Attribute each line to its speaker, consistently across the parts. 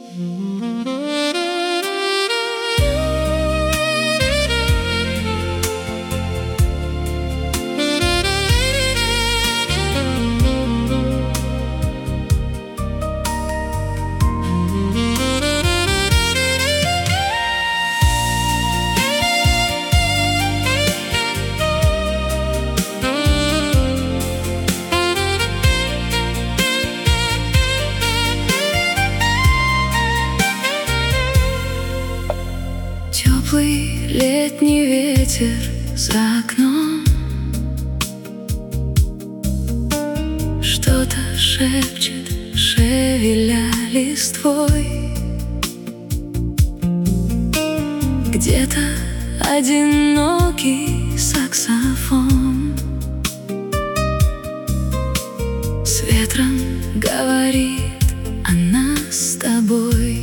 Speaker 1: Теплый летний ветер за окном что-то шепчет, шевеля листвой. Где-то одинокий саксофон с ветром говорит о нас с тобой.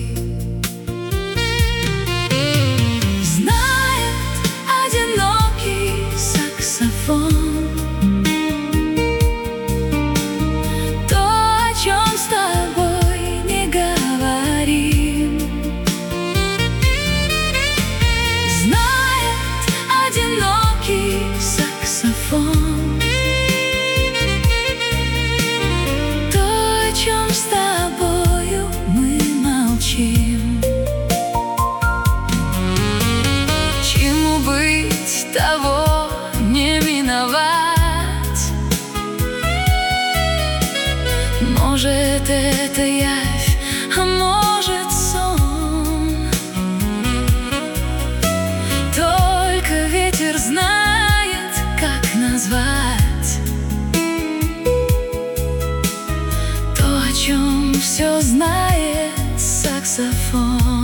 Speaker 1: Чему быть, того не миновать. Может, это явь, а может, сон. Только ветер знает, как назвать то, о чем все знает саксофон.